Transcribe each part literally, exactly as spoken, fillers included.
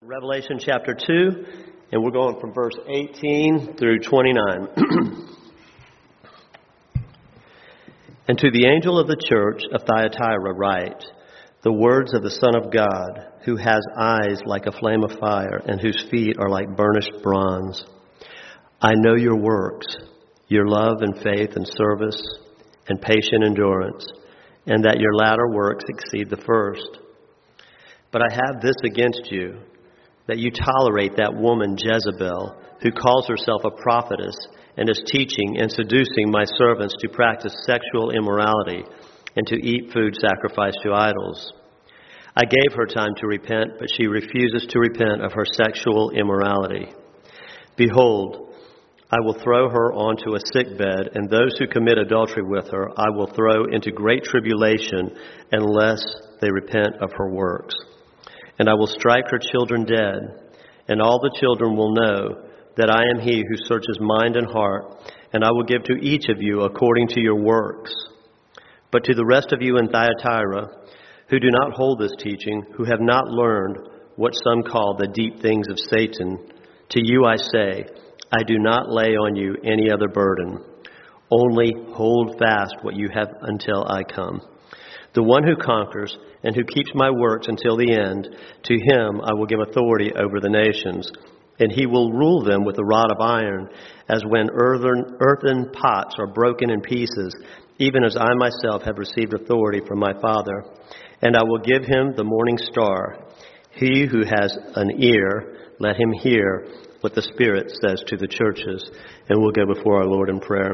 Revelation chapter two, and we're going from verse eighteen through twenty-nine. And to the angel of the church of Thyatira write, the words of the Son of God, who has eyes like a flame of fire, and whose feet are like burnished bronze. I know your works, your love and faith and service, and patient endurance, and that your latter works exceed the first. But I have this against you, that you tolerate that woman Jezebel, who calls herself a prophetess and is teaching and seducing my servants to practice sexual immorality and to eat food sacrificed to idols. I gave her time to repent, but she refuses to repent of her sexual immorality. Behold, I will throw her onto a sick bed, and those who commit adultery with her I will throw into great tribulation unless they repent of her works. And I will strike her children dead, and all the children will know that I am he who searches mind and heart, and I will give to each of you according to your works. But to the rest of you in Thyatira, who do not hold this teaching, who have not learned what some call the deep things of Satan, to you I say, I do not lay on you any other burden. Only hold fast what you have until I come. The one who conquers and who keeps my works until the end, to him I will give authority over the nations, and he will rule them with a rod of iron, as when earthen, earthen pots are broken in pieces, even as I myself have received authority from my Father. And I will give him the morning star. He who has an ear, let him hear what the Spirit says to the churches. And we'll go before our Lord in prayer.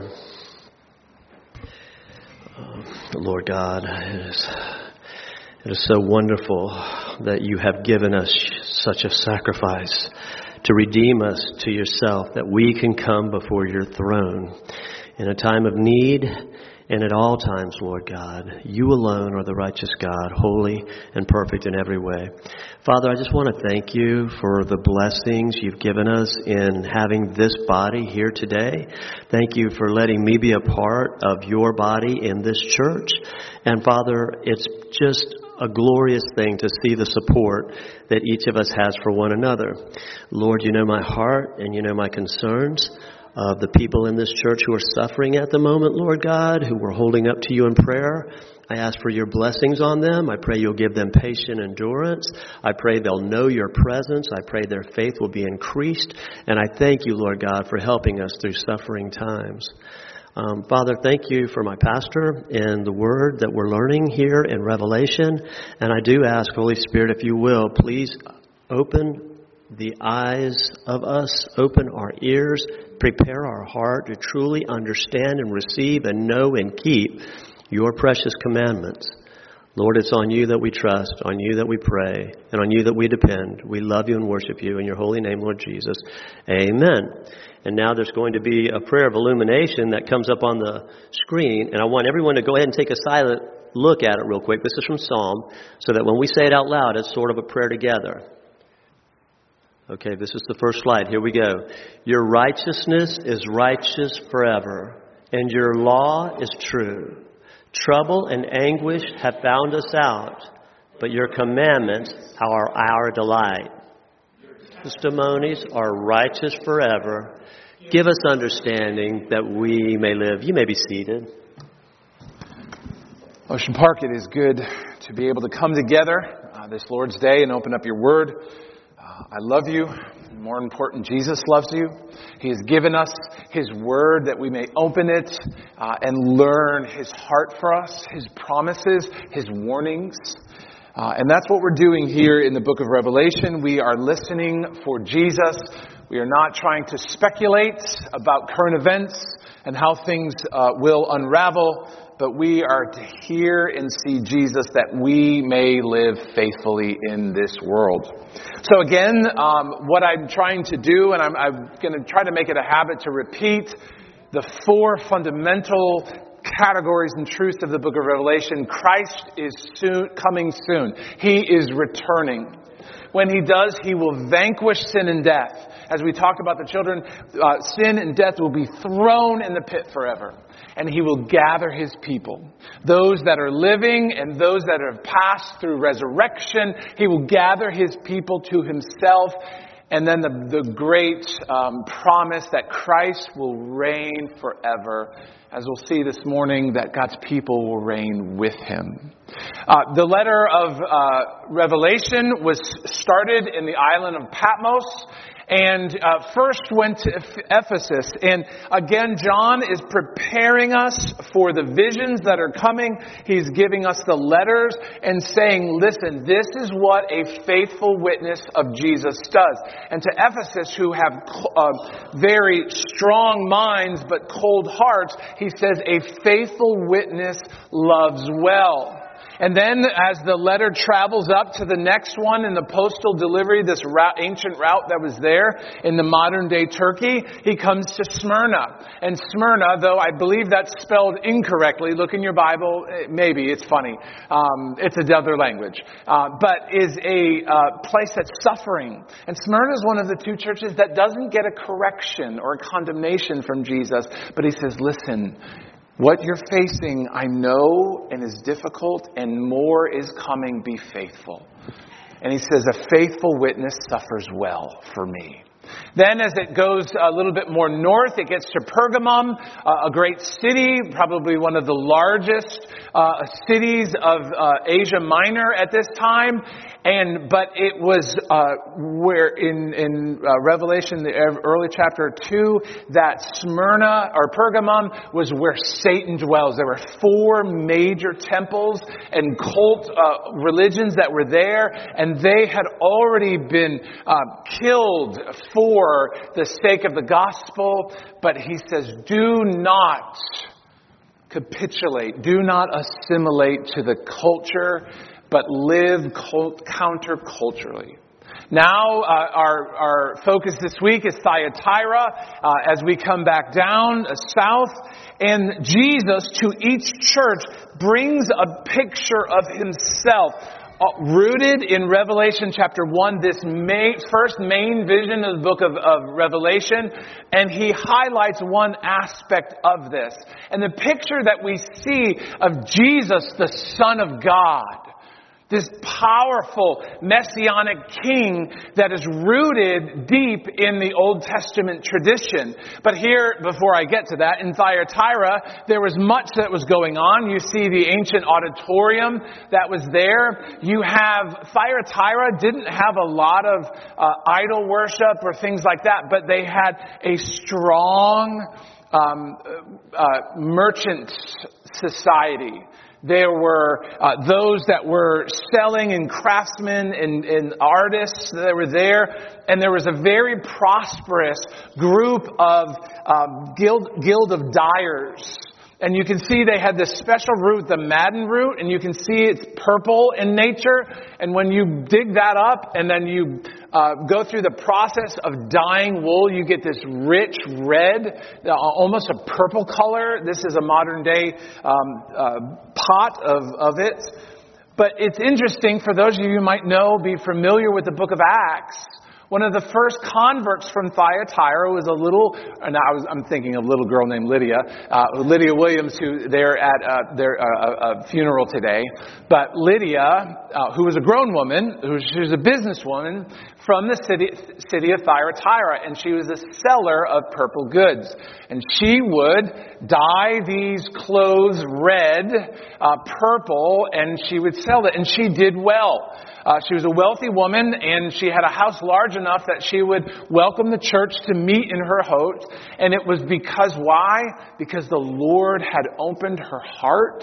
Lord God, it is, it is so wonderful that you have given us such a sacrifice to redeem us to yourself, that we can come before your throne in a time of need and at all times, Lord God. You alone are the righteous God, holy and perfect in every way. Father, I just want to thank you for the blessings you've given us in having this body here today. Thank you for letting me be a part of your body in this church. And Father, it's just a glorious thing to see the support that each of us has for one another. Lord, you know my heart and you know my concerns of the people in this church who are suffering at the moment, Lord God, who we're holding up to you in prayer. I ask for your blessings on them. I pray you'll give them patient endurance. I pray they'll know your presence. I pray their faith will be increased. And I thank you, Lord God, for helping us through suffering times. Um, Father, thank you for my pastor and the word that we're learning here in Revelation. And I do ask, Holy Spirit, if you will, please open the eyes of us, open our ears, prepare our heart to truly understand and receive and know and keep your precious commandments. Lord, it's on you that we trust, on you that we pray, and on you that we depend. We love you and worship you in your holy name, Lord Jesus. Amen. And now there's going to be a prayer of illumination that comes up on the screen, and I want everyone to go ahead and take a silent look at it real quick. This is from Psalm, so that when we say it out loud, it's sort of a prayer together. Okay, this is the first slide. Here we go. Your righteousness is righteous forever, and your law is true. Trouble and anguish have found us out, but your commandments are our delight. Testimonies are righteous forever. Give us understanding that we may live. You may be seated. Ocean Park, it is good to be able to come together uh, this Lord's Day and open up your word. I love you. More important, Jesus loves you. He has given us His word that we may open it uh, and learn His heart for us, His promises, His warnings. Uh, and that's what we're doing here in the book of Revelation. We are listening for Jesus. We are not trying to speculate about current events and how things uh, will unravel, but we are to hear and see Jesus that we may live faithfully in this world. So again, um, what I'm trying to do, and I'm, I'm going to try to make it a habit to repeat the four fundamental categories and truths of the book of Revelation. Christ is soon coming soon. He is returning. When He does, He will vanquish sin and death. As we talked about the children, uh, sin and death will be thrown in the pit forever. and he will gather his people. Those that are living and those that have passed through resurrection, he will gather his people to himself. And then the, the great um, promise that Christ will reign forever. As we'll see this morning, that God's people will reign with him. Uh, the letter of uh, Revelation was started in the island of Patmos and uh, first went to Ephesus. And again, John is preparing us for the visions that are coming. He's giving us the letters and saying, listen, this is what a faithful witness of Jesus does. And to Ephesus, who have uh, very strong minds but cold hearts, he says, a faithful witness loves well. And then as the letter travels up to the next one in the postal delivery, this route, ancient route that was there in the modern day Turkey, he comes to Smyrna. And Smyrna, though I believe that's spelled incorrectly, look in your Bible, maybe, it's funny. Um, it's another language. Uh, but is a uh, place that's suffering. And Smyrna is one of the two churches that doesn't get a correction or a condemnation from Jesus. But he says, listen, what you're facing, I know, and is difficult, and more is coming. Be faithful. And he says, a faithful witness suffers well for me. Then as it goes a little bit more north, it gets to Pergamum, uh, a great city, probably one of the largest uh, cities of uh, Asia Minor at this time. And but it was uh, where in in uh, Revelation, the early chapter two, that Smyrna or Pergamum was where Satan dwells. There were four major temples and cult uh, religions that were there, and they had already been uh, killed for the sake of the gospel. But he says, do not capitulate, do not assimilate to the culture, but live counter-culturally. Now, uh, our, our focus this week is Thyatira uh, as we come back down uh, south. And Jesus, to each church, brings a picture of himself. Uh, rooted in Revelation chapter one, this main, first main vision of the book of, of Revelation, and he highlights one aspect of this. And the picture that we see of Jesus, the Son of God, this powerful messianic king that is rooted deep in the Old Testament tradition. But here, before I get to that, in Thyatira, there was much that was going on. You see the ancient auditorium that was there. You have, Thyatira didn't have a lot of uh, idol worship or things like that, but they had a strong um, uh, merchant society. There were uh, those that were selling and craftsmen and, and artists that were there. And there was a very prosperous group of um, guild, guild of dyers. And you can see they had this special root, the Madden root, and you can see it's purple in nature. And when you dig that up and then you uh, go through the process of dyeing wool, you get this rich red, uh, almost a purple color. This is a modern day um, uh, pot of, of it. But it's interesting, for those of you who might know, be familiar with the book of Acts. One of the first converts from Thyatira was a little, and I was, I'm thinking of a little girl named Lydia, uh, Lydia Williams, who they're at uh, their uh, a funeral today. But Lydia, uh, who was a grown woman, who she was a businesswoman from the city city of Thyatira, and she was a seller of purple goods. And she would dye these clothes red, uh, purple, and she would sell it, and she did well. Uh, she was a wealthy woman, and she had a house large enough that she would welcome the church to meet in her home. And it was because, why? Because the Lord had opened her heart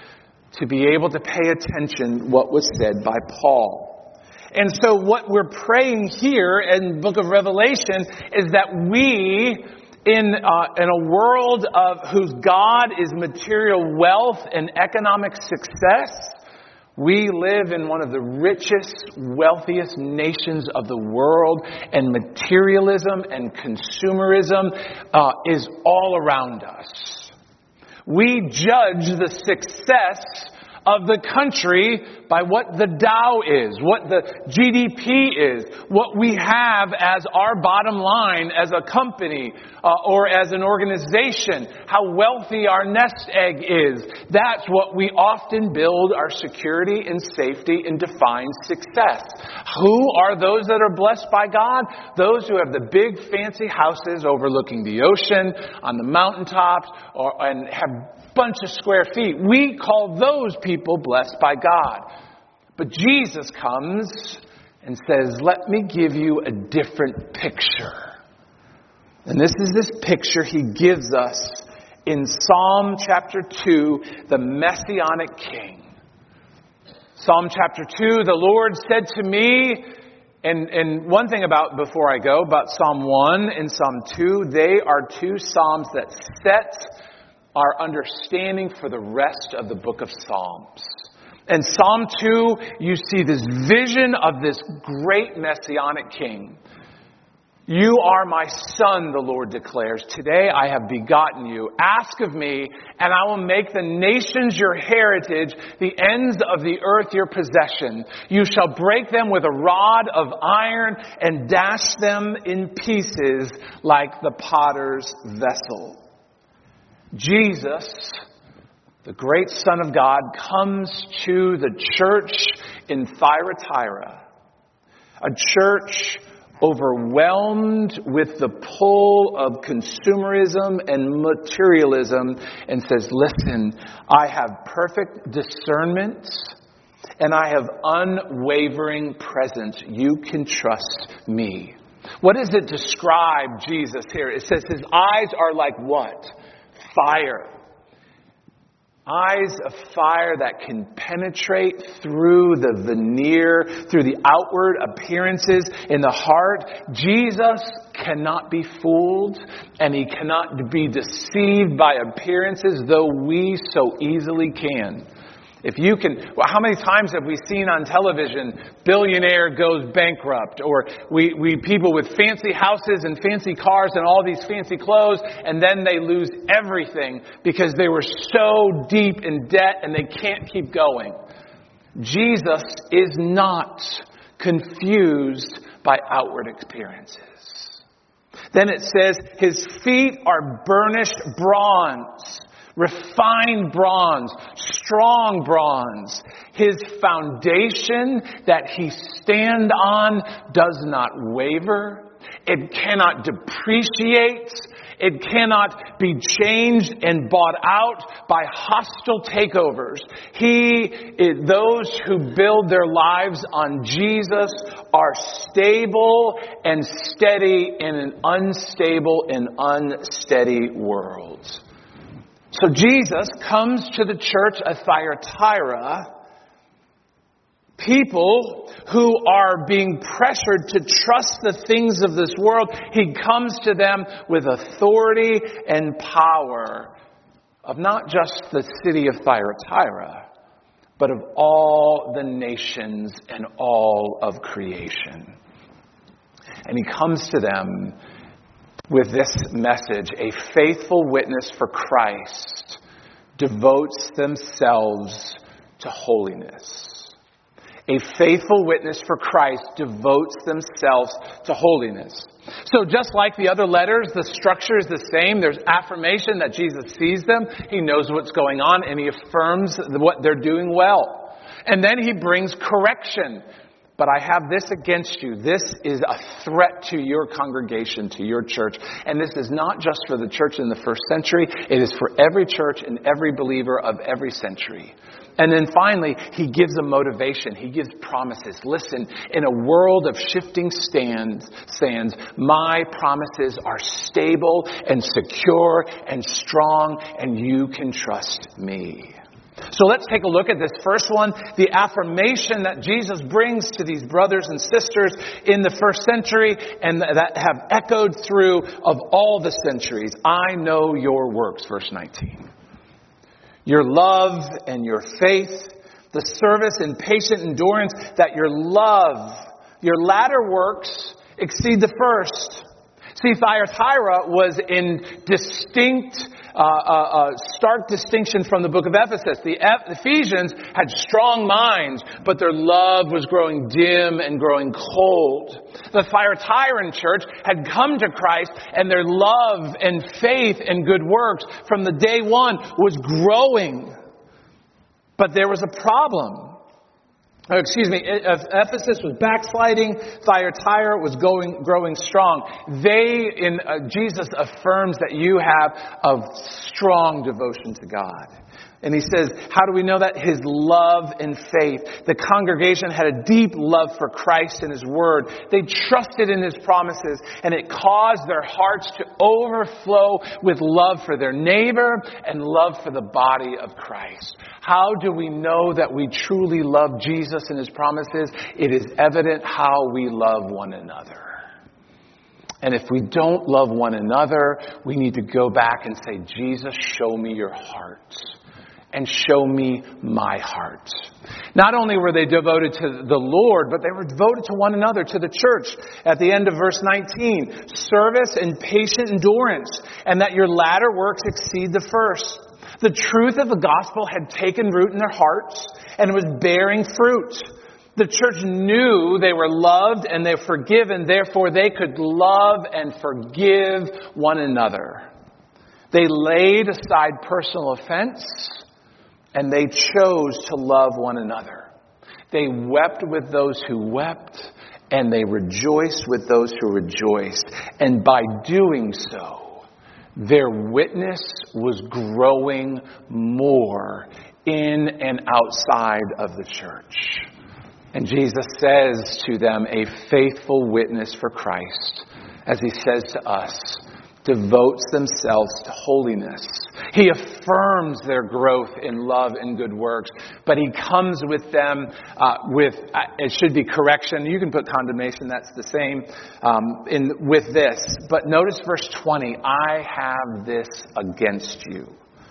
to be able to pay attention what was said by Paul. And so what we're praying here in the book of Revelation is that we, in uh, in a world of whose God is material wealth and economic success, we live in one of the richest, wealthiest nations of the world, and materialism and consumerism uh, is all around us. We judge the success of the country by what the Dow is, what the G D P is, what we have as our bottom line as a company uh, or as an organization, how wealthy our nest egg is. That's what we often build our security and safety and define success. Who are those that are blessed by God? Those who have the big fancy houses overlooking the ocean, on the mountaintops, or, and have bunch of square feet. We call those people blessed by God. But Jesus comes and says, let me give you a different picture. And this is this picture he gives us in Psalm chapter two, the Messianic King. Psalm chapter two, the Lord said to me, and, and one thing about, before I go, about Psalm one and Psalm two, they are two Psalms that set our understanding for the rest of the book of Psalms. In Psalm two, you see this vision of this great Messianic King. You are my son, the Lord declares. Today I have begotten you. Ask of me, and I will make the nations your heritage, the ends of the earth your possession. You shall break them with a rod of iron and dash them in pieces like the potter's vessel. Jesus, the great Son of God, comes to the church in Thyatira, a church overwhelmed with the pull of consumerism and materialism, and says, listen, I have perfect discernment and I have unwavering presence. You can trust me. What does it describe Jesus here? It says his eyes are like what? Fire. Eyes of fire that can penetrate through the veneer, through the outward appearances in the heart. Jesus cannot be fooled, and he cannot be deceived by appearances, though we so easily can. If you can, well, how many times have we seen on television, billionaire goes bankrupt, or we, we people with fancy houses and fancy cars and all these fancy clothes, and then they lose everything because they were so deep in debt and they can't keep going. Jesus is not confused by outward appearances. Then it says, his feet are burnished bronze. Refined bronze, strong bronze. His foundation that he stand on does not waver. It cannot depreciate. It cannot be changed and bought out by hostile takeovers. He, those who build their lives on Jesus are stable and steady in an unstable and unsteady world. So Jesus comes to the church of Thyatira, people who are being pressured to trust the things of this world. He comes to them with authority and power of not just the city of Thyatira, but of all the nations and all of creation. And he comes to them with this message: a faithful witness for Christ devotes themselves to holiness. A faithful witness for Christ devotes themselves to holiness. So just like the other letters, the structure is the same. There's affirmation that Jesus sees them. He knows what's going on, and he affirms what they're doing well. And then he brings correction. But I have this against you. This is a threat to your congregation, to your church. And this is not just for the church in the first century. It is for every church and every believer of every century. And then finally, he gives a motivation. He gives promises. Listen, in a world of shifting stands, sands, my promises are stable and secure and strong, and you can trust me. So let's take a look at this first one, the affirmation that Jesus brings to these brothers and sisters in the first century and that have echoed through of all the centuries. I know your works, verse nineteen. Your love and your faith, the service and patient endurance, that your love, your latter works exceed the first. See, Thyatira was in distinct uh, uh, stark distinction from the book of Ephesus. The Ephesians had strong minds, but their love was growing dim and growing cold. The Thyatiran church had come to Christ, and their love and faith and good works from the day one was growing. But there was a problem. Oh, excuse me, Ephesus was backsliding. Thyatira was going, growing strong. They, in uh, Jesus affirms that you have a strong devotion to God. And he says, how do we know that? His love and faith. The congregation had a deep love for Christ and His Word. They trusted in His promises, and it caused their hearts to overflow with love for their neighbor and love for the body of Christ. How do we know that we truly love Jesus and His promises? It is evident how we love one another. And if we don't love one another, we need to go back and say, Jesus, show me your heart. And show me my heart. Not only were they devoted to the Lord, but they were devoted to one another, to the church. At the end of verse nineteen, service and patient endurance, and that your latter works exceed the first. The truth of the gospel had taken root in their hearts and was bearing fruit. The church knew they were loved and they were forgiven, therefore they could love and forgive one another. They laid aside personal offense, and they chose to love one another. They wept with those who wept, and they rejoiced with those who rejoiced. And by doing so, their witness was growing more in and outside of the church. And Jesus says to them, a faithful witness for Christ, as He says to us, devotes themselves to holiness. He affirms their growth in love and good works, but He comes with them uh, with, uh, it should be correction. You can put condemnation, that's the same, um, in with this. But notice verse twenty, I have this against you.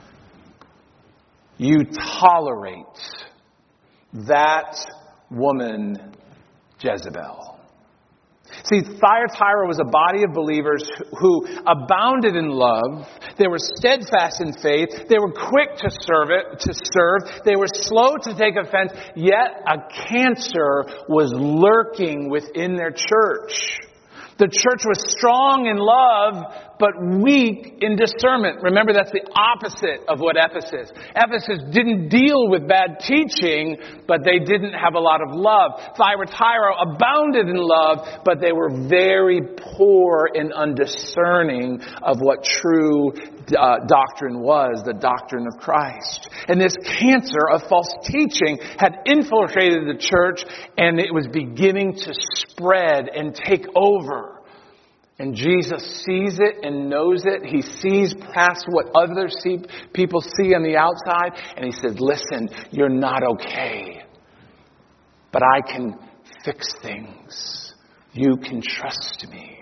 You tolerate that woman Jezebel. See, Thyatira was a body of believers who abounded in love. They were steadfast in faith. They were quick to serve it, to serve. They were slow to take offense. Yet a cancer was lurking within their church. The church was strong in love, but weak in discernment. Remember, that's the opposite of what Ephesus. Ephesus didn't deal with bad teaching, but they didn't have a lot of love. Thyatira abounded in love, but they were very poor and undiscerning of what true uh, doctrine was, the doctrine of Christ. And this cancer of false teaching had infiltrated the church, and it was beginning to spread and take over. And Jesus sees it and knows it. He sees past what other see, people see on the outside. And He says, listen, you're not okay. But I can fix things. You can trust me.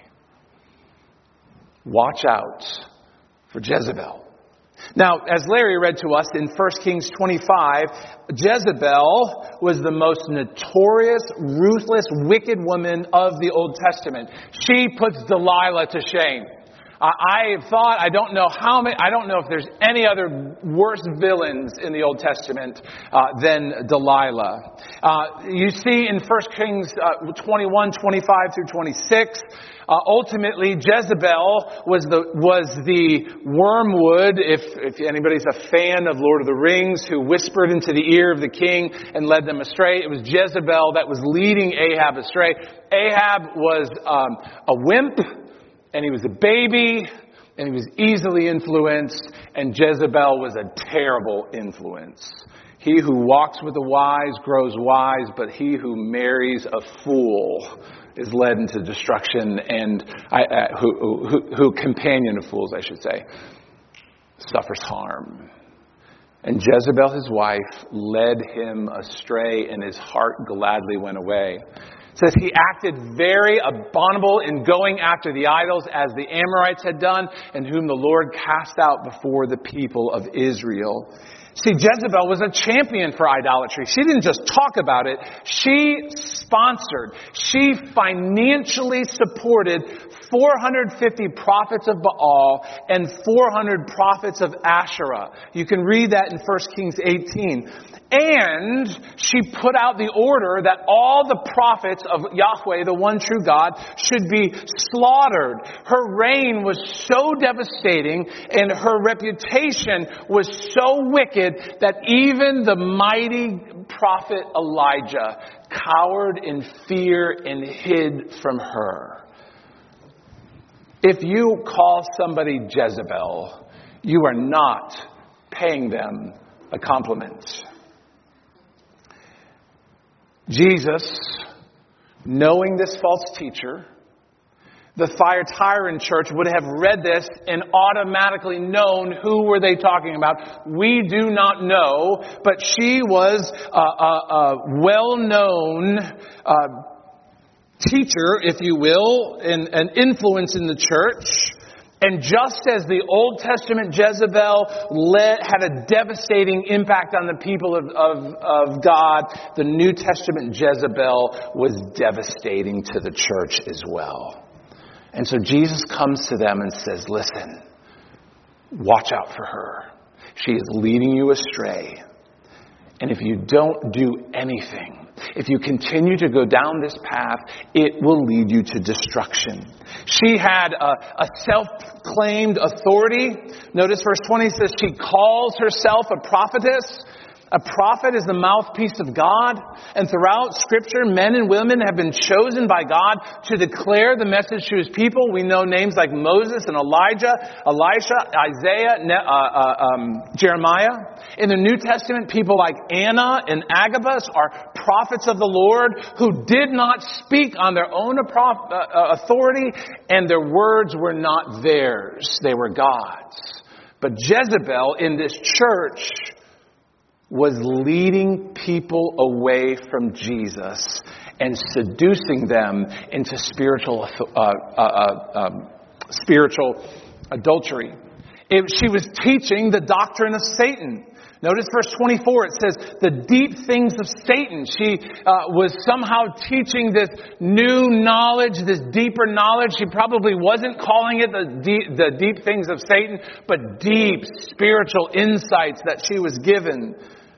Watch out for Jezebel. Now, as Larry read to us in First Kings twenty-five, Jezebel was the most notorious, ruthless, wicked woman of the Old Testament. She puts Delilah to shame. Uh, I thought, I don't know how many, I don't know if there's any other worse villains in the Old Testament uh, than Delilah. Uh, you see in First Kings uh, twenty-one, twenty-five through twenty-six, uh, ultimately Jezebel was the was the wormwood, if, if anybody's a fan of Lord of the Rings, who whispered into the ear of the king and led them astray. It was Jezebel that was leading Ahab astray. Ahab was um, a wimp. And he was a baby, and he was easily influenced, and Jezebel was a terrible influence. He who walks with the wise grows wise, but he who marries a fool is led into destruction, and I, uh, who, who, who companion of fools, I should say, suffers harm. And Jezebel, his wife, led him astray, and his heart gladly went away. It says he acted very abominable in going after the idols as the Amorites had done, and whom the Lord cast out before the people of Israel. See, Jezebel was a champion for idolatry. She didn't just talk about it. She sponsored, she financially supported four hundred fifty prophets of Baal and four hundred prophets of Asherah. You can read that in First Kings eighteen. And she put out the order that all the prophets of Yahweh, the one true God, should be slaughtered. Her reign was so devastating and her reputation was so wicked that even the mighty prophet Elijah cowered in fear and hid from her. If you call somebody Jezebel, you are not paying them a compliment. Jesus, knowing this false teacher, the Thyatira church would have read this and automatically known who were they talking about. We do not know, but she was a, a, a well-known uh, teacher, if you will, and an influence in the church. And just as the Old Testament Jezebel led, had a devastating impact on the people of, of, of God, the New Testament Jezebel was devastating to the church as well. And so Jesus comes to them and says, listen, watch out for her. She is leading you astray. And if you don't do anything, if you continue to go down this path, it will lead you to destruction. She had a, a self-claimed authority. Notice verse twenty says she calls herself a prophetess. A prophet is the mouthpiece of God. And throughout Scripture, men and women have been chosen by God to declare the message to His people. We know names like Moses and Elijah, Elisha, Isaiah, uh, uh, um, Jeremiah. In the New Testament, people like Anna and Agabus are prophets of the Lord who did not speak on their own authority, and their words were not theirs. They were God's. But Jezebel in this church was leading people away from Jesus and seducing them into spiritual uh, uh, uh, um, spiritual adultery. It, she was teaching the doctrine of Satan. Notice verse twenty-four, it says, the deep things of Satan. She uh, was somehow teaching this new knowledge, this deeper knowledge. She probably wasn't calling it the deep, the deep things of Satan, but deep spiritual insights that she was given.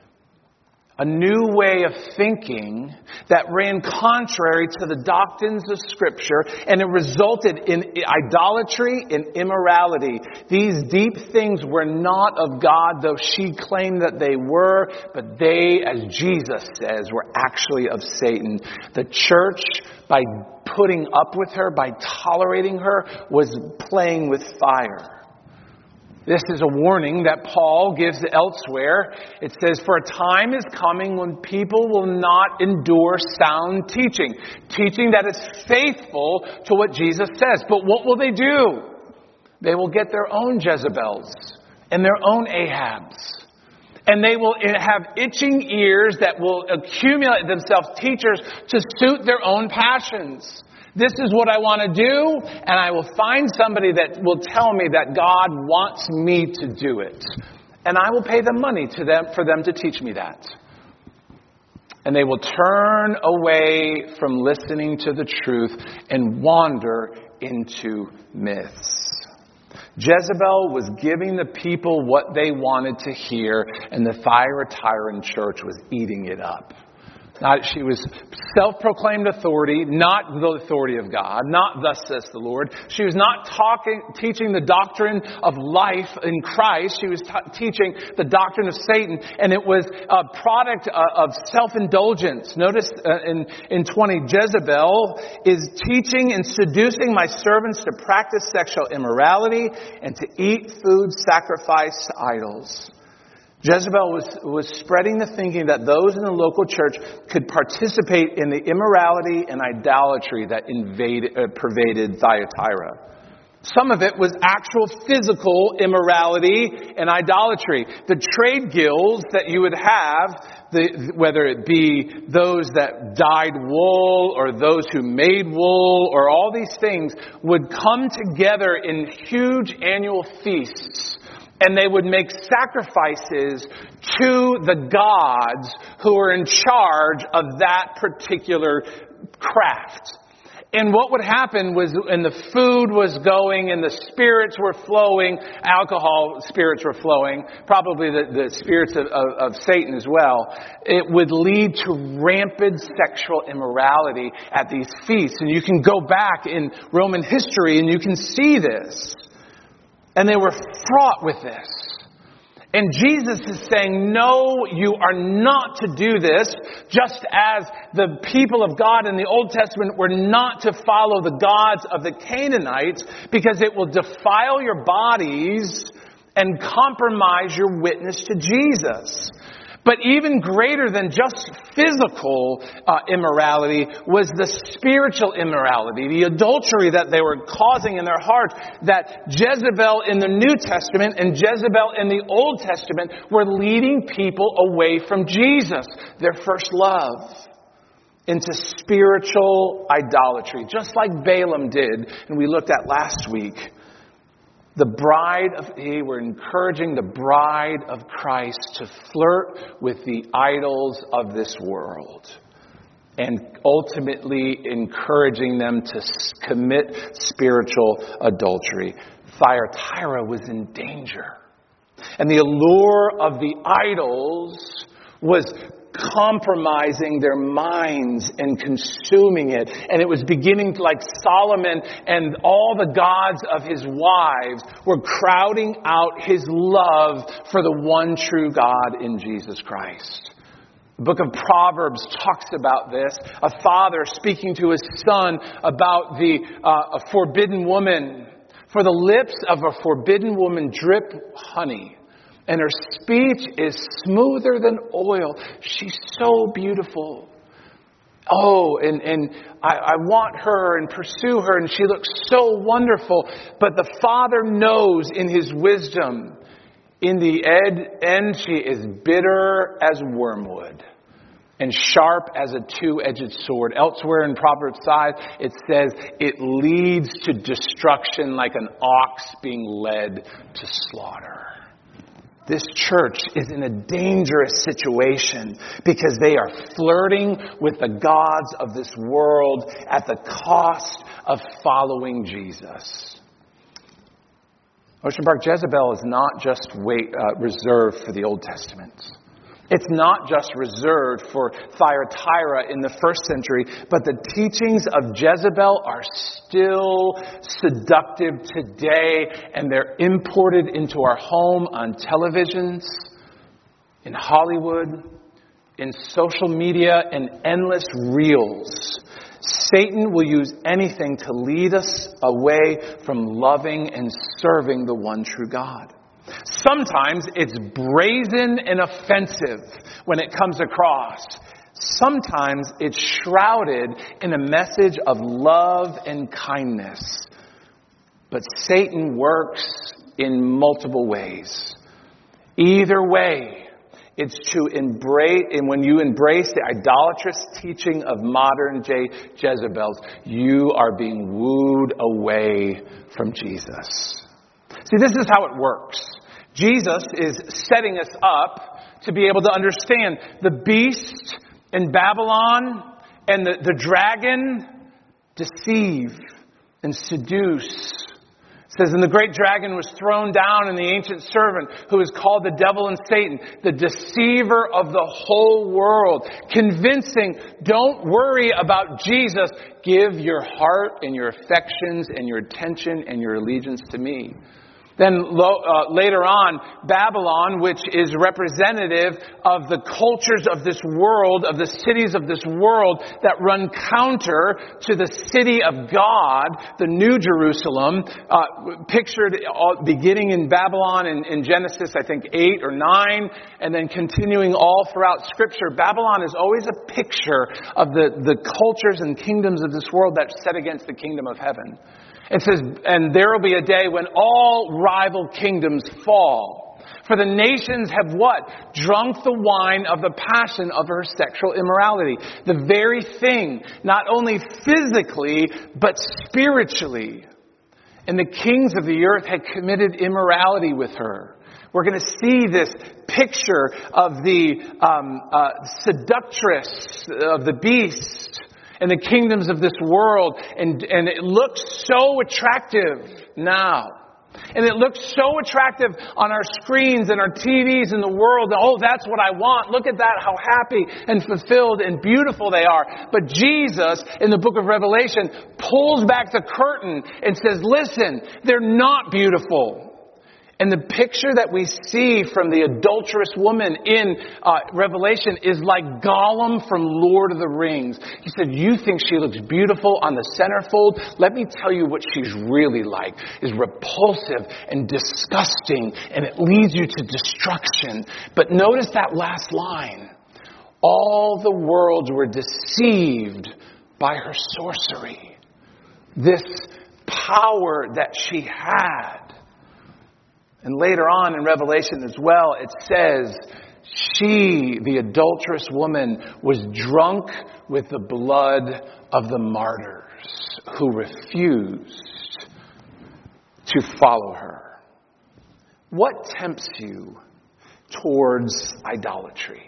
A new way of thinking that ran contrary to the doctrines of Scripture, and it resulted in idolatry and immorality. These deep things were not of God, though she claimed that they were, but they, as Jesus says, were actually of Satan. The church, by putting up with her, by tolerating her, was playing with fire. This is a warning that Paul gives elsewhere. It says, for a time is coming when people will not endure sound teaching. Teaching that is faithful to what Jesus says. But what will they do? They will get their own Jezebels and their own Ahabs. And they will have itching ears that will accumulate themselves teachers to suit their own passions. This is what I want to do, and I will find somebody that will tell me that God wants me to do it. And I will pay them money to them for them to teach me that. And they will turn away from listening to the truth and wander into myths. Jezebel was giving the people what they wanted to hear, and the Thyatira church was eating it up. Not, she was self-proclaimed authority, not the authority of God, not thus says the Lord. She was not talking, teaching the doctrine of life in Christ. She was t- teaching the doctrine of Satan, and it was a product uh, of self-indulgence. Notice uh, in, in twenty, Jezebel is teaching and seducing my servants to practice sexual immorality and to eat food sacrificed to idols. Jezebel was, was spreading the thinking that those in the local church could participate in the immorality and idolatry that invaded, uh, pervaded Thyatira. Some of it was actual physical immorality and idolatry. The trade guilds that you would have, the, whether it be those that dyed wool or those who made wool or all these things, would come together in huge annual feasts. And they would make sacrifices to the gods who were in charge of that particular craft. And what would happen was, and the food was going and the spirits were flowing, alcohol spirits were flowing, probably the, the spirits of, of, of Satan as well, it would lead to rampant sexual immorality at these feasts. And you can go back in Roman history and you can see this. And they were fraught with this. And Jesus is saying, no, you are not to do this, just as the people of God in the Old Testament were not to follow the gods of the Canaanites, because it will defile your bodies and compromise your witness to Jesus. But even greater than just physical uh, immorality was the spiritual immorality, the adultery that they were causing in their hearts, that Jezebel in the New Testament and Jezebel in the Old Testament were leading people away from Jesus, their first love, into spiritual idolatry, just like Balaam did, and we looked at last week. The bride of, they were encouraging the bride of Christ to flirt with the idols of this world, and ultimately encouraging them to commit spiritual adultery. Thyatira was in danger. And the allure of the idols was compromising their minds and consuming it. And it was beginning to, like Solomon and all the gods of his wives were crowding out his love for the one true God in Jesus Christ. The book of Proverbs talks about this. A father speaking to his son about the uh, a forbidden woman. For the lips of a forbidden woman drip honey, and her speech is smoother than oil. She's so beautiful. Oh, and, and I, I want her and pursue her, and she looks so wonderful. But the father knows in his wisdom, in the ed, end she is bitter as wormwood and sharp as a two-edged sword. Elsewhere in Proverbs five, it says it leads to destruction like an ox being led to slaughter. This church is in a dangerous situation because they are flirting with the gods of this world at the cost of following Jesus. Ocean Park, Jezebel is not just wait, uh, reserved for the Old Testament. It's not just reserved for Thyatira in the first century, but the teachings of Jezebel are still seductive today, and they're imported into our home on televisions, in Hollywood, in social media, and endless reels. Satan will use anything to lead us away from loving and serving the one true God. Sometimes it's brazen and offensive when it comes across. Sometimes it's shrouded in a message of love and kindness. But Satan works in multiple ways. Either way, it's to embrace, and when you embrace the idolatrous teaching of modern day Jezebels, you are being wooed away from Jesus. See, this is how it works. Jesus is setting us up to be able to understand the beast in Babylon and the, the dragon deceive and seduce. It says, and the great dragon was thrown down, and the ancient serpent, who is called the devil and Satan, the deceiver of the whole world, convincing, don't worry about Jesus. Give your heart and your affections and your attention and your allegiance to me. Then uh, later on, Babylon, which is representative of the cultures of this world, of the cities of this world that run counter to the city of God, the New Jerusalem, uh, pictured beginning in Babylon in, in Genesis, I think, eight or nine, and then continuing all throughout Scripture. Babylon is always a picture of the, the cultures and kingdoms of this world that's set against the kingdom of heaven. It says, and there will be a day when all rival kingdoms fall. For the nations have what? Drunk the wine of the passion of her sexual immorality. The very thing, not only physically, but spiritually. And the kings of the earth had committed immorality with her. We're going to see this picture of the um, uh, seductress of the beast and the kingdoms of this world. And, and it looks so attractive now. And it looks so attractive on our screens and our T Vs in the world. Oh, that's what I want. Look at that, how happy and fulfilled and beautiful they are. But Jesus, in the book of Revelation, pulls back the curtain and says, listen, they're not beautiful. And the picture that we see from the adulterous woman in uh, Revelation is like Gollum from Lord of the Rings. He said, you think she looks beautiful on the centerfold? Let me tell you what she's really like. Is repulsive and disgusting, and it leads you to destruction. But notice that last line. All the worlds were deceived by her sorcery. This power that she had. And later on in Revelation as well, it says, she, the adulterous woman, was drunk with the blood of the martyrs who refused to follow her. What tempts you towards idolatry?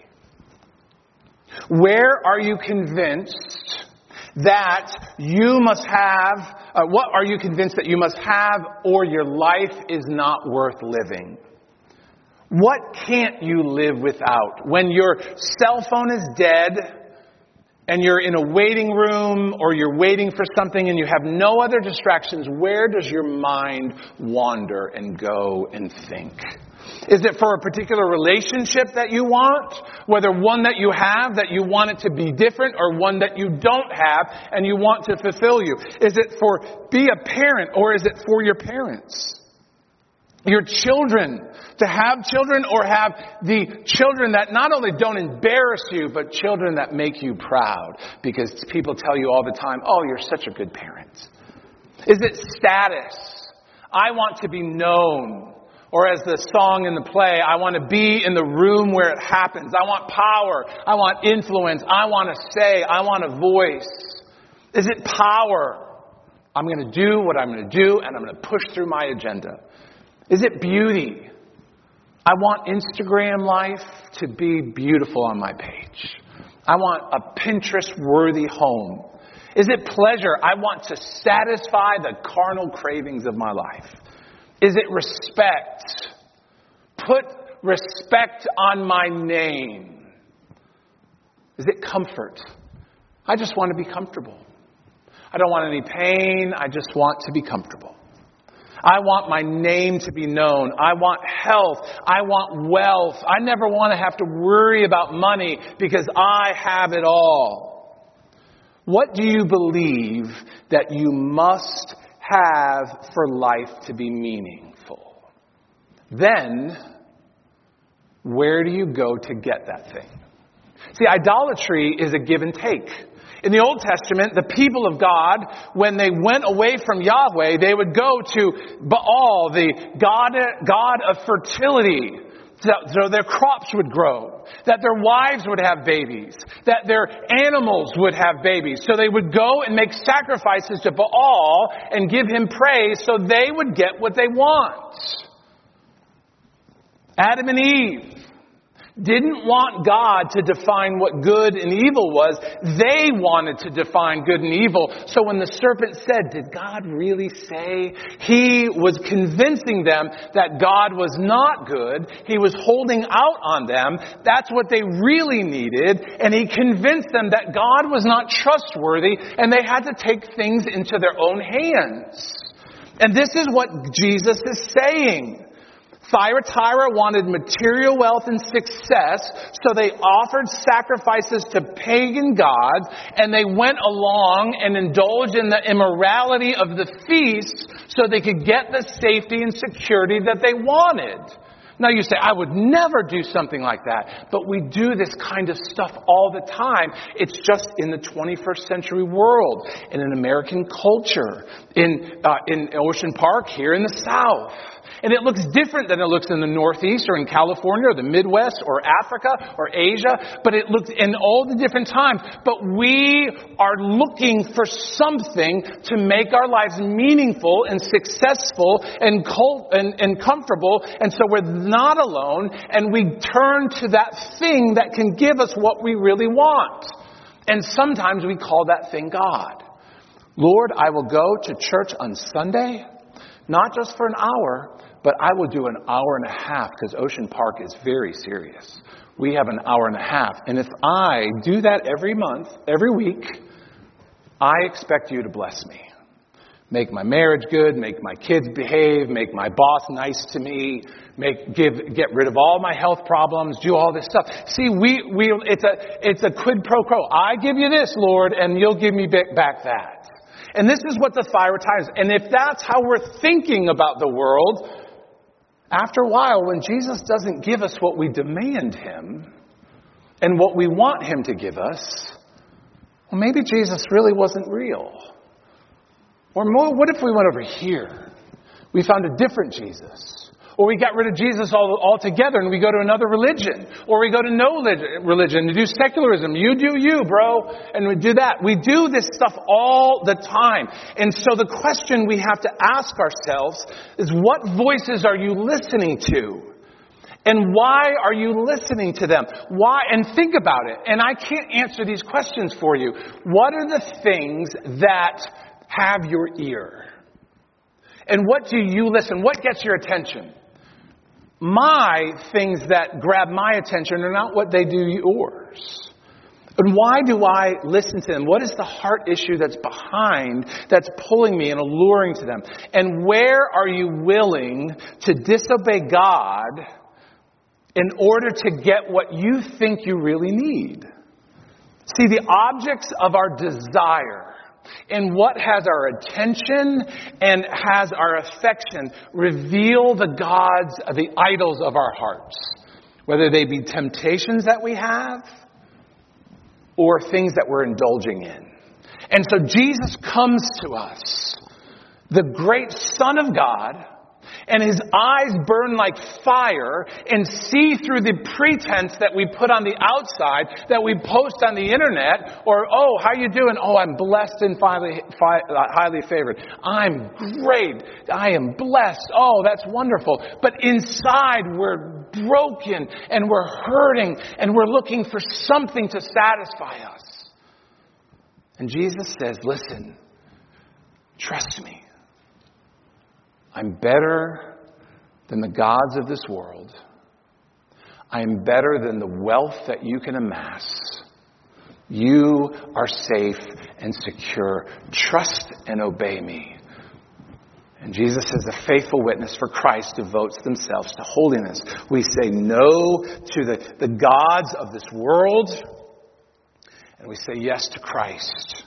Where are you convinced that you must have, uh, what are you convinced that you must have or your life is not worth living? What can't you live without? When your cell phone is dead and you're in a waiting room or you're waiting for something and you have no other distractions, where does your mind wander and go and think? Is it for a particular relationship that you want? Whether one that you have, that you want it to be different, or one that you don't have and you want to fulfill you? Is it for be a parent, or is it for your parents? Your children, to have children, or have the children that not only don't embarrass you, but children that make you proud. Because people tell you all the time, oh, you're such a good parent. Is it status? I want to be known. Or as the song in the play, I want to be in the room where it happens. I want power. I want influence. I want to say. I want a voice. Is it power? I'm going to do what I'm going to do, and I'm going to push through my agenda. Is it beauty? I want Instagram life to be beautiful on my page. I want a Pinterest-worthy home. Is it pleasure? I want to satisfy the carnal cravings of my life. Is it respect? Put respect on my name. Is it comfort? I just want to be comfortable. I don't want any pain. I just want to be comfortable. I want my name to be known. I want health. I want wealth. I never want to have to worry about money because I have it all. What do you believe that you must have for life to be meaningful? Then, where do you go to get that thing? See, idolatry is a give and take. In the Old Testament, the people of God, when they went away from Yahweh, they would go to Baal, the god, god of fertility, so their crops would grow, that their wives would have babies, that their animals would have babies. So they would go and make sacrifices to Baal and give him praise so they would get what they want. Adam and Eve didn't want God to define what good and evil was. They wanted to define good and evil. So when the serpent said, did God really say? He was convincing them that God was not good. He was holding out on them. That's what they really needed. And he convinced them that God was not trustworthy and they had to take things into their own hands. And this is what Jesus is saying. Thyatira wanted material wealth and success, so they offered sacrifices to pagan gods, and they went along and indulged in the immorality of the feast so they could get the safety and security that they wanted. Now you say, I would never do something like that. But we do this kind of stuff all the time. It's just in the twenty-first century world, in an American culture, in uh, in Ocean Park here in the South. And it looks different than it looks in the Northeast or in California or the Midwest or Africa or Asia. But it looks in all the different times. But we are looking for something to make our lives meaningful and successful and, cult- and, and comfortable. And so we're not alone, and we turn to that thing that can give us what we really want. And sometimes we call that thing God. Lord, I will go to church on Sunday, not just for an hour, but I will do an hour and a half because Ocean Park is very serious. We have an hour and a half. And if I do that every month, every week, I expect you to bless me. Make my marriage good, make my kids behave, make my boss nice to me, make give get rid of all my health problems, do all this stuff. See, we we it's a it's a quid pro quo. I give you this, Lord, and you'll give me back that. And this is what the Thyatira is. And if that's how we're thinking about the world, after a while, when Jesus doesn't give us what we demand him and what we want him to give us, well, maybe Jesus really wasn't real. Or more, what if we went over here? We found a different Jesus. Or we got rid of Jesus all, altogether and we go to another religion. Or we go to no religion and do secularism. You do you, bro. And we do that. We do this stuff all the time. And so the question we have to ask ourselves is, what voices are you listening to? And why are you listening to them? Why? And think about it. And I can't answer these questions for you. What are the things that have your ear? And what do you listen? What gets your attention? My things that grab my attention are not what they do yours. And why do I listen to them? What is the heart issue that's behind, that's pulling me and alluring to them? And where are you willing to disobey God in order to get what you think you really need? See, the objects of our desire and what has our attention and has our affection reveal the gods, the idols of our hearts. Whether they be temptations that we have or things that we're indulging in. And so Jesus comes to us, the great Son of God, and his eyes burn like fire and see through the pretense that we put on the outside, that we post on the internet, or, oh, how you doing? Oh, I'm blessed and highly, highly favored. I'm great. I am blessed. Oh, that's wonderful. But inside we're broken and we're hurting and we're looking for something to satisfy us. And Jesus says, listen, trust me. I'm better than the gods of this world. I am better than the wealth that you can amass. You are safe and secure. Trust and obey me. And Jesus is a faithful witness for Christ devotes themselves to holiness. We say no to the, the gods of this world, and we say yes to Christ.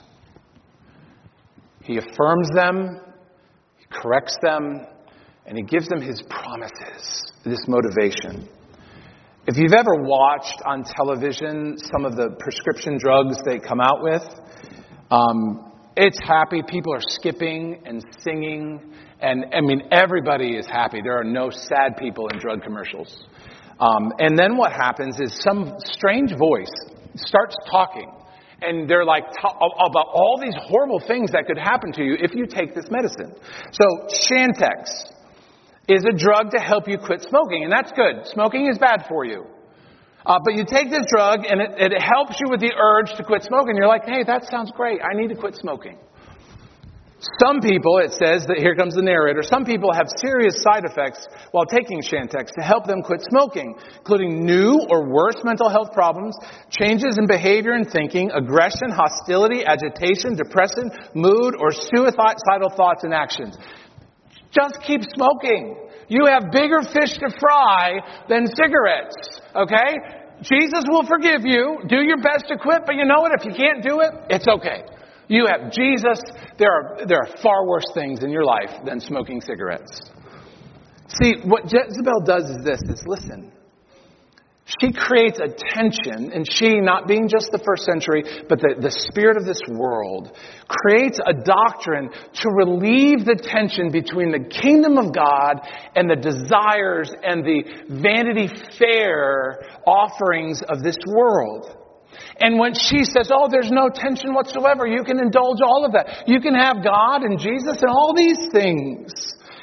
He affirms them, corrects them, and he gives them his promises, this motivation. If you've ever watched on television some of the prescription drugs they come out with, um, it's happy. People are skipping and singing, and I mean, everybody is happy. There are no sad people in drug commercials. Um, and then what happens is some strange voice starts talking. And they're like t- about all these horrible things that could happen to you if you take this medicine. So Chantix is a drug to help you quit smoking. And that's good. Smoking is bad for you. Uh, but you take this drug and it, it helps you with the urge to quit smoking. You're like, hey, that sounds great. I need to quit smoking. Some people, it says that here comes the narrator, some people have serious side effects while taking Chantix to help them quit smoking, including new or worse mental health problems, changes in behavior and thinking, aggression, hostility, agitation, depression, mood, or suicidal thoughts and actions. Just keep smoking. You have bigger fish to fry than cigarettes, okay? Jesus will forgive you. Do your best to quit, but you know what? If you can't do it, it's okay. You have Jesus. There are there are far worse things in your life than smoking cigarettes. See, what Jezebel does is this, is listen. She creates a tension, and she, not being just the first century, but the, the spirit of this world, creates a doctrine to relieve the tension between the kingdom of God and the desires and the Vanity Fair offerings of this world. And when she says, oh, there's no tension whatsoever, you can indulge all of that. You can have God and Jesus and all these things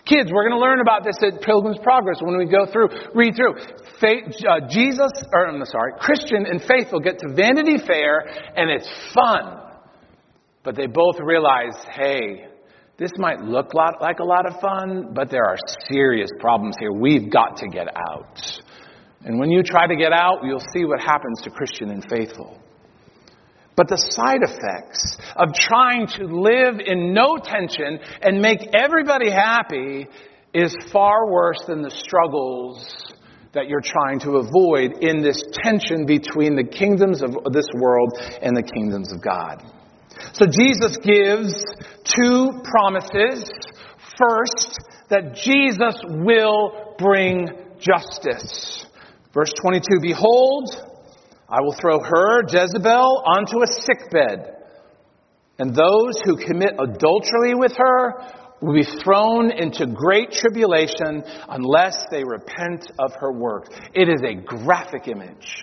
Kids, we're going to learn about this at Pilgrim's Progress when we go through, read through. Faith, uh, Jesus, or I'm sorry, Christian and faithful get to Vanity Fair and it's fun. But they both realize, hey, this might look lot, like a lot of fun, but there are serious problems here. We've got to get out. And when you try to get out, you'll see what happens to Christian and faithful. But the side effects of trying to live in no tension and make everybody happy is far worse than the struggles that you're trying to avoid in this tension between the kingdoms of this world and the kingdoms of God. So Jesus gives two promises. First, that Jesus will bring justice. Verse twenty-two, behold, I will throw her, Jezebel, onto a sickbed, and those who commit adultery with her will be thrown into great tribulation unless they repent of her work. It is a graphic image.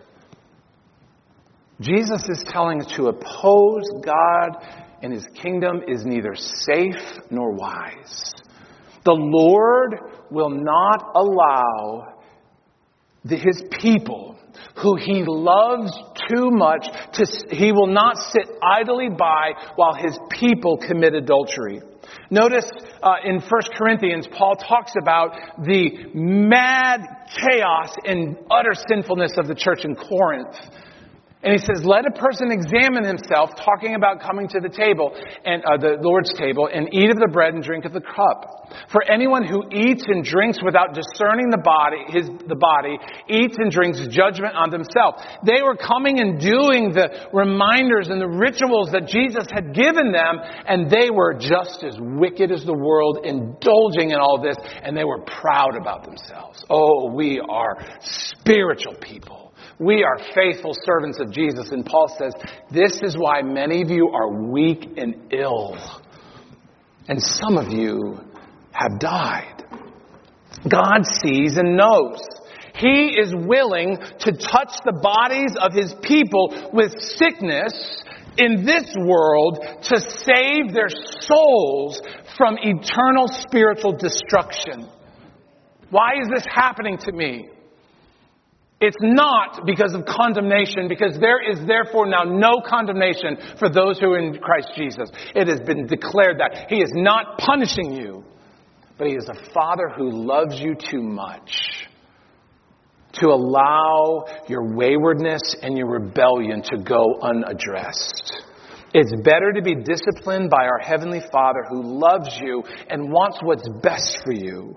Jesus is telling us to oppose God and His kingdom is neither safe nor wise. The Lord will not allow the, His people who He loves too much, to, He will not sit idly by while His people commit adultery. Notice uh, in First Corinthians, Paul talks about the mad chaos and utter sinfulness of the church in Corinth. And he says, let a person examine himself, talking about coming to the table, and uh, the Lord's table, and eat of the bread and drink of the cup. For anyone who eats and drinks without discerning the body, his the body, eats and drinks judgment on themselves. They were coming and doing the reminders and the rituals that Jesus had given them, and they were just as wicked as the world, indulging in all this, and they were proud about themselves. Oh, we are spiritual people. We are faithful servants of Jesus. And Paul says, this is why many of you are weak and ill. And some of you have died. God sees and knows. He is willing to touch the bodies of His people with sickness in this world to save their souls from eternal spiritual destruction. Why is this happening to me? It's not because of condemnation, because there is therefore now no condemnation for those who are in Christ Jesus. It has been declared that He is not punishing you, but He is a Father who loves you too much to allow your waywardness and your rebellion to go unaddressed. It's better to be disciplined by our Heavenly Father who loves you and wants what's best for you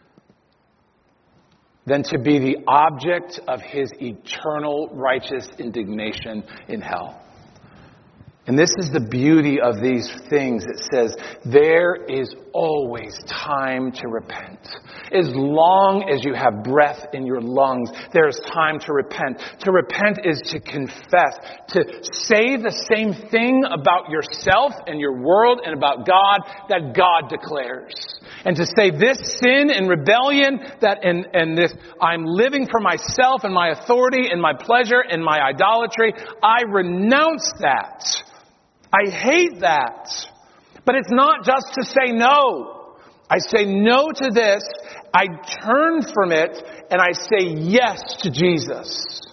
than to be the object of His eternal righteous indignation in hell. And this is the beauty of these things. It says there is always time to repent. As long as you have breath in your lungs, there is time to repent. To repent is to confess, to say the same thing about yourself and your world and about God that God declares. And to say this sin and rebellion that and, and this I'm living for myself and my authority and my pleasure and my idolatry, I renounce that. I hate that. But it's not just to say no. I say no to this. I turn from it and I say yes to Jesus.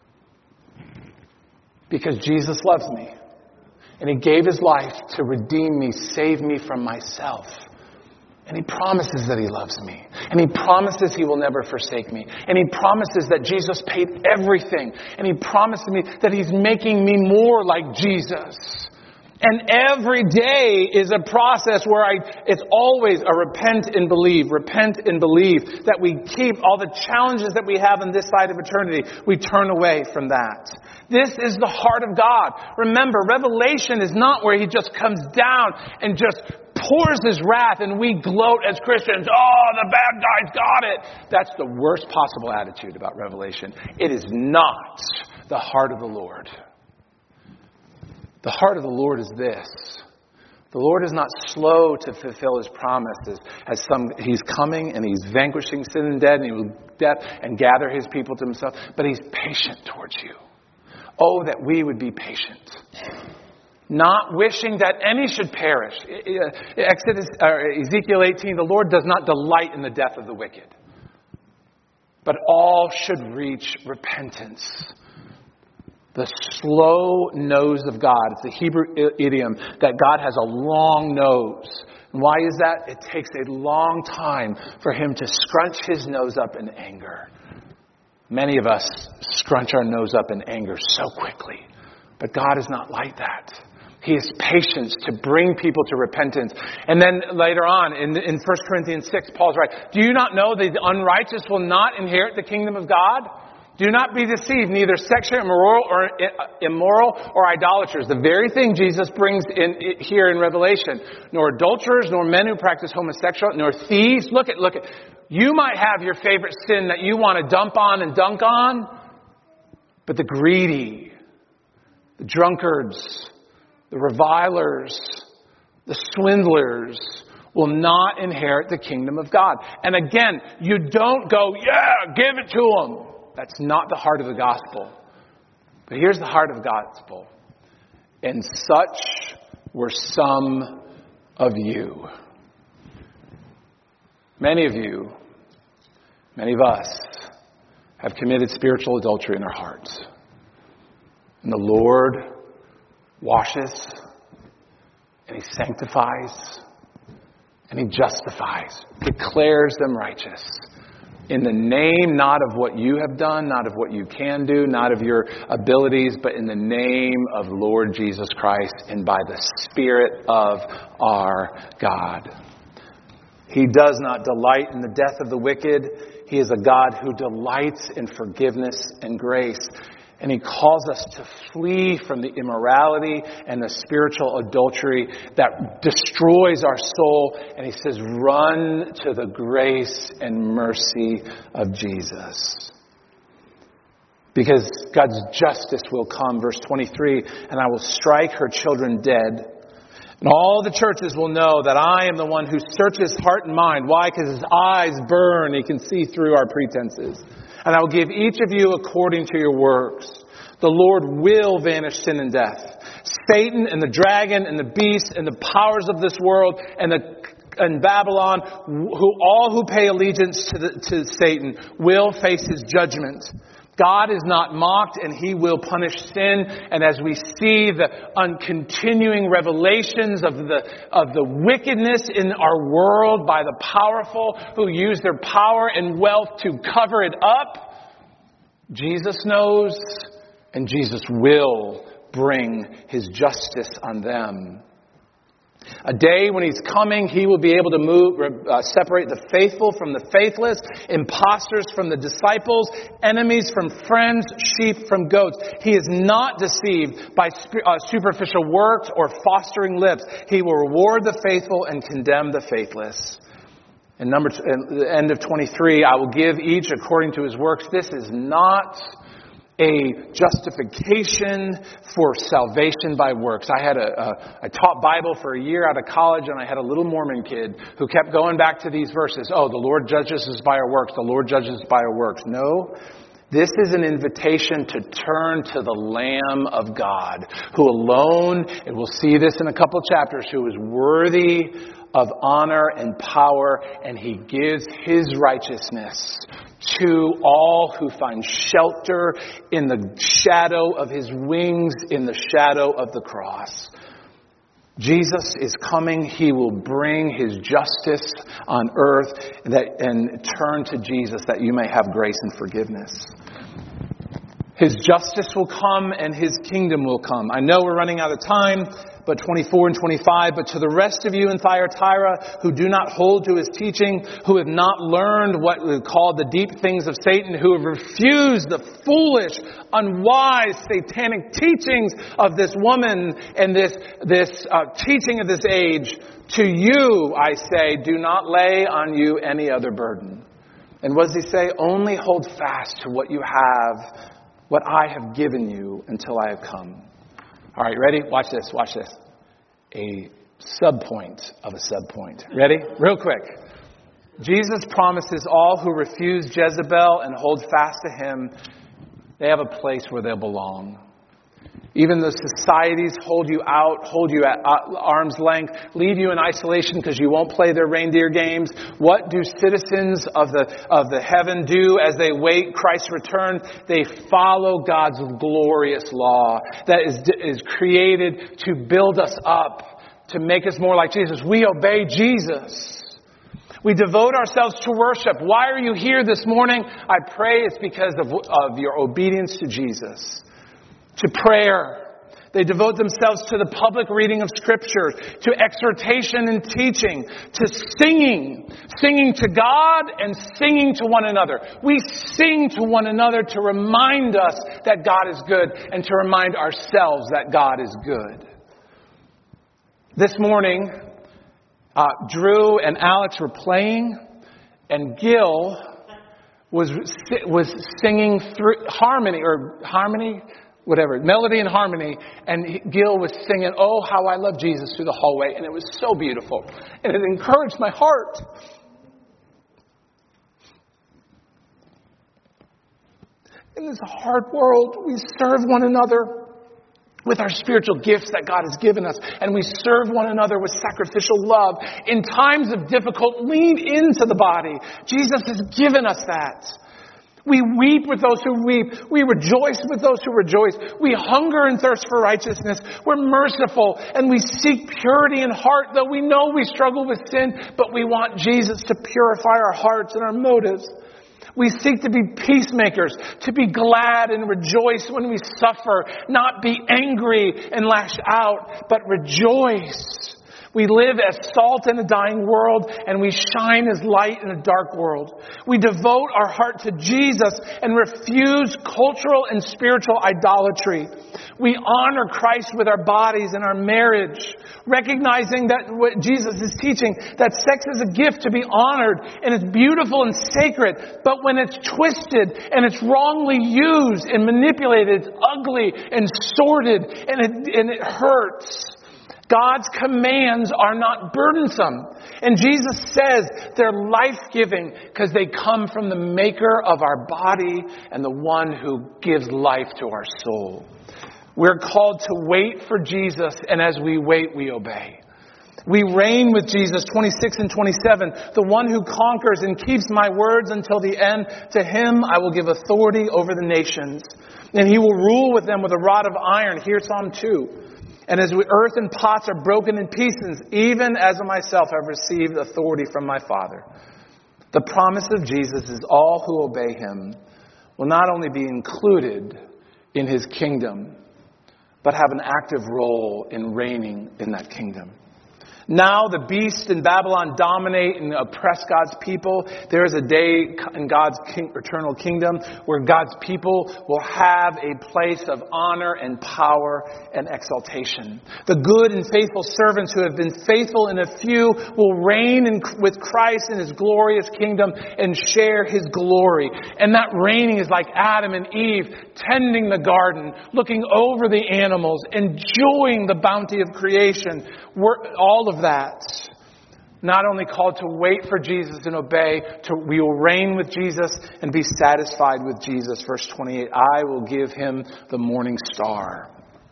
Because Jesus loves me. And He gave His life to redeem me, save me from myself. And He promises that He loves me. And He promises He will never forsake me. And He promises that Jesus paid everything. And He promised me that He's making me more like Jesus. And every day is a process where I, it's always a repent and believe, repent and believe, that we keep all the challenges that we have on this side of eternity. We turn away from that. This is the heart of God. Remember, Revelation is not where He just comes down and just pours His wrath and we gloat as Christians. Oh, the bad guys got it. That's the worst possible attitude about Revelation. It is not the heart of the Lord. The heart of the Lord is this. The Lord is not slow to fulfill His promises. As some, He's coming and He's vanquishing sin and death and He will death and gather His people to Himself. But He's patient towards you. Oh, that we would be patient. not wishing that any should perish. Exodus, or Ezekiel eighteen, the Lord does not delight in the death of the wicked, but all should reach repentance. The slow nose of God. It's the Hebrew idiom that God has a long nose. And why is that? It takes a long time for him to scrunch his nose up in anger. Many of us scrunch our nose up in anger so quickly. But God is not like that. He has patience to bring people to repentance. And then later on in, in First Corinthians six, Paul's right. Do you not know that the unrighteous will not inherit the kingdom of God? Do not be deceived, neither sexually immoral or immoral or idolaters. The very thing Jesus brings in here in Revelation. Nor adulterers, nor men who practice homosexuality, nor thieves. Look at, look at. You might have your favorite sin that you want to dump on and dunk on. But the greedy, the drunkards, the revilers, the swindlers will not inherit the kingdom of God. And again, you don't go, yeah, give it to them. That's not the heart of the gospel. But here's the heart of the gospel. And such were some of you. Many of you, many of us, have committed spiritual adultery in our hearts. And the Lord washes, and He sanctifies, and He justifies, declares them righteous. In the name not of what you have done, not of what you can do, not of your abilities, but in the name of Lord Jesus Christ and by the Spirit of our God. He does not delight in the death of the wicked. He is a God who delights in forgiveness and grace. And He calls us to flee from the immorality and the spiritual adultery that destroys our soul. And He says, run to the grace and mercy of Jesus. Because God's justice will come. Verse twenty-three, and I will strike her children dead. And all the churches will know that I am the one who searches heart and mind. Why? Because His eyes burn. He can see through our pretenses. And I will give each of you according to your works. The Lord will vanish sin and death. Satan and the dragon and the beast and the powers of this world and the and Babylon, who all who pay allegiance to the, to Satan will face His judgment. God is not mocked, and He will punish sin. And as we see the continuing revelations of the of the wickedness in our world by the powerful who use their power and wealth to cover it up, Jesus knows, and Jesus will bring His justice on them. A day when He's coming, He will be able to move, uh, separate the faithful from the faithless, impostors from the disciples, enemies from friends, sheep from goats. He is not deceived by sp- uh, superficial works or fostering lips. He will reward the faithful and condemn the faithless. And number t- at the end of twenty-three, I will give each according to his works. This is not a justification for salvation by works. I had a, a I taught Bible for a year out of college, and I had a little Mormon kid who kept going back to these verses. Oh, the Lord judges us by our works. The Lord judges us by our works. No, this is an invitation to turn to the Lamb of God, who alone, and we'll see this in a couple chapters, who is worthy of honor and power, and He gives His righteousness to all who find shelter in the shadow of His wings, in the shadow of the cross. Jesus is coming. He will bring His justice on earth that, and turn to Jesus that you may have grace and forgiveness. His justice will come and His kingdom will come. I know we're running out of time, but twenty-four and twenty-five, but to the rest of you in Thyatira who do not hold to His teaching, who have not learned what we call the deep things of Satan, who have refused the foolish, unwise, satanic teachings of this woman and this, this uh, teaching of this age, to you, I say, do not lay on you any other burden. And what does He say? Only hold fast to what you have, what I have given you until I have come. All right, ready? Watch this, watch this. A subpoint of a subpoint. Ready? Real quick. Jesus promises all who refuse Jezebel and hold fast to Him, they have a place where they'll belong. Even the societies hold you out, hold you at arm's length, leave you in isolation because you won't play their reindeer games. What do citizens of the of the heaven do as they wait Christ's return? They follow God's glorious law that is, is created to build us up, to make us more like Jesus. We obey Jesus. We devote ourselves to worship. Why are you here this morning? I pray it's because of, of your obedience to Jesus. To prayer. They devote themselves to the public reading of Scripture, to exhortation and teaching, to singing. Singing to God and singing to one another. We sing to one another to remind us that God is good and to remind ourselves that God is good. This morning, uh, Drew and Alex were playing, and Gil was was singing through harmony or harmony. Whatever, melody and harmony, and Gil was singing, "Oh, how I love Jesus," through the hallway, and it was so beautiful. And it encouraged my heart. In this hard world, we serve one another with our spiritual gifts that God has given us, and we serve one another with sacrificial love. In times of difficult, lean into the body. Jesus has given us that. We weep with those who weep. We rejoice with those who rejoice. We hunger and thirst for righteousness. We're merciful and we seek purity in heart, though we know we struggle with sin, but we want Jesus to purify our hearts and our motives. We seek to be peacemakers, to be glad and rejoice when we suffer, not be angry and lash out, but rejoice. We live as salt in a dying world, and we shine as light in a dark world. We devote our heart to Jesus and refuse cultural and spiritual idolatry. We honor Christ with our bodies and our marriage, recognizing that what Jesus is teaching, that sex is a gift to be honored, and it's beautiful and sacred. But when it's twisted and it's wrongly used and manipulated, it's ugly and sordid, and it, and it hurts. God's commands are not burdensome. And Jesus says they're life-giving because they come from the maker of our body and the one who gives life to our soul. We're called to wait for Jesus, and as we wait, we obey. We reign with Jesus, twenty-six and twenty-seven. The one who conquers and keeps my words until the end, to him I will give authority over the nations. And he will rule with them with a rod of iron. Here's Psalm two. And as earthen pots are broken in pieces, even as I myself have received authority from my Father. The promise of Jesus is all who obey him will not only be included in his kingdom, but have an active role in reigning in that kingdom. Now the beast and Babylon dominate and oppress God's people. There is a day in God's king, eternal kingdom where God's people will have a place of honor and power and exaltation. The good and faithful servants who have been faithful in a few will reign in, with Christ in his glorious kingdom and share his glory. And that reigning is like Adam and Eve tending the garden, looking over the animals, enjoying the bounty of creation. We're, all of that. Not only called to wait for Jesus and obey, to, we will reign with Jesus and be satisfied with Jesus. Verse twenty-eight, I will give him the morning star.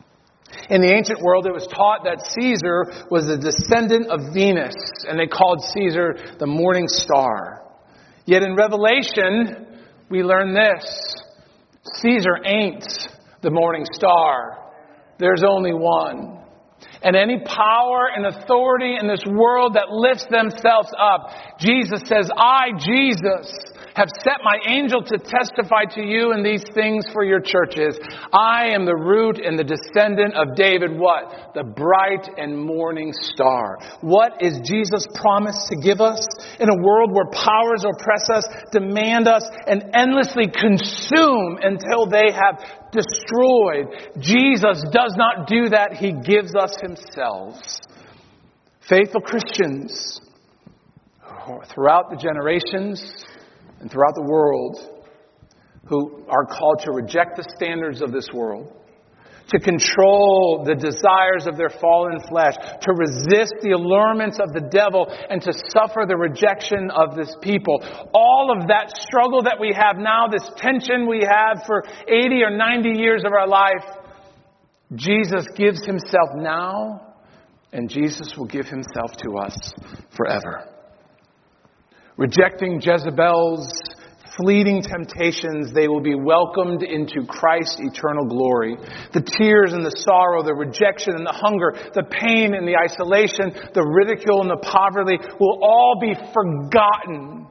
In the ancient world, it was taught that Caesar was a descendant of Venus, and they called Caesar the morning star. Yet in Revelation, we learn this. Caesar ain't the morning star. There's only one. And any power and authority in this world that lifts themselves up, Jesus says, I, Jesus, have set my angel to testify to you in these things for your churches. I am the root and the descendant of David. What? The bright and morning star. What is Jesus promised to give us in a world where powers oppress us, demand us, and endlessly consume until they have destroyed? Jesus does not do that. He gives us himself. Faithful Christians throughout the generations and throughout the world who are called to reject the standards of this world, to control the desires of their fallen flesh, to resist the allurements of the devil, and to suffer the rejection of this people. All of that struggle that we have now, this tension we have for eighty or ninety years of our life, Jesus gives himself now, and Jesus will give himself to us forever. Rejecting Jezebel's fleeting temptations, they will be welcomed into Christ's eternal glory. The tears and the sorrow, the rejection and the hunger, the pain and the isolation, the ridicule and the poverty will all be forgotten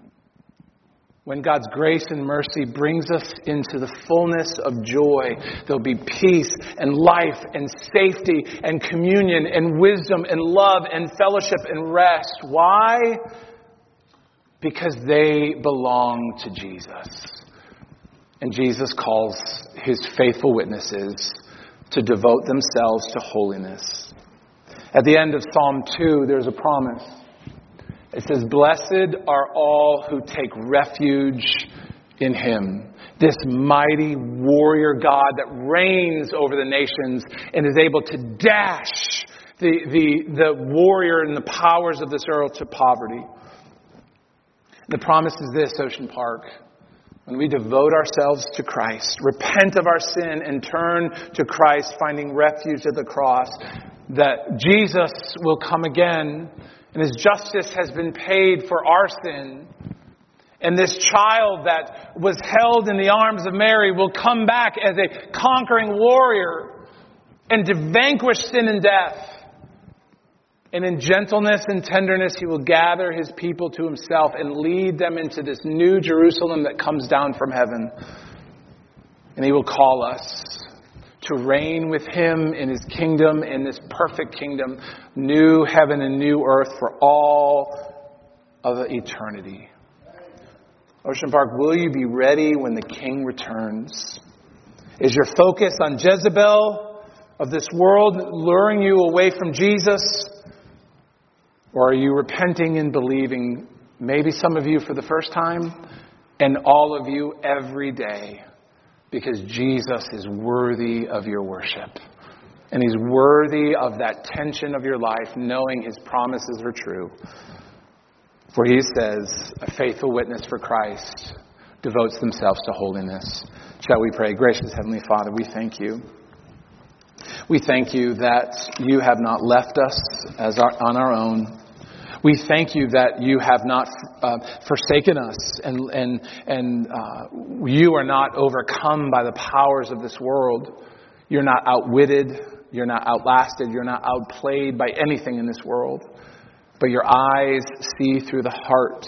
when God's grace and mercy brings us into the fullness of joy. There'll be peace and life and safety and communion and wisdom and love and fellowship and rest. Why? Because they belong to Jesus. And Jesus calls his faithful witnesses to devote themselves to holiness. At the end of Psalm two, there's a promise. It says, "Blessed are all who take refuge in him." This mighty warrior God that reigns over the nations and is able to dash the, the, the warrior and the powers of this earth to poverty. The promise is this, Ocean Park. When we devote ourselves to Christ, repent of our sin and turn to Christ, finding refuge at the cross, that Jesus will come again and his justice has been paid for our sin. And this child that was held in the arms of Mary will come back as a conquering warrior and to vanquish sin and death. And in gentleness and tenderness, he will gather his people to himself and lead them into this new Jerusalem that comes down from heaven. And he will call us to reign with him in his kingdom, in this perfect kingdom, new heaven and new earth for all of eternity. Ocean Park, will you be ready when the King returns? Is your focus on Jezebel of this world luring you away from Jesus? Or are you repenting and believing, maybe some of you for the first time, and all of you every day, because Jesus is worthy of your worship. And he's worthy of that tension of your life, knowing his promises are true. For he says, a faithful witness for Christ devotes themselves to holiness. Shall we pray? Gracious Heavenly Father, we thank you. We thank you that you have not left us as our, on our own. We thank you that you have not uh, forsaken us and and and uh, you are not overcome by the powers of this world. You're not outwitted. You're not outlasted. You're not outplayed by anything in this world. But your eyes see through the heart.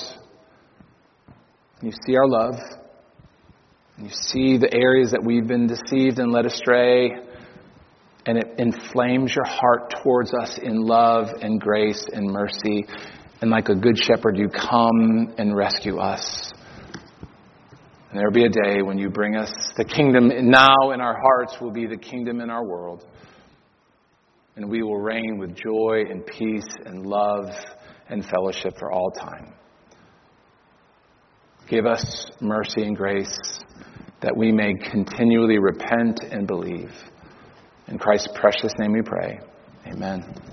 You see our love. And you see the areas that we've been deceived and led astray. And it inflames your heart towards us in love and grace and mercy. And like a good shepherd, you come and rescue us. And there will be a day when you bring us the kingdom now in our hearts will be the kingdom in our world. And we will reign with joy and peace and love and fellowship for all time. Give us mercy and grace that we may continually repent and believe. In Christ's precious name we pray. Amen.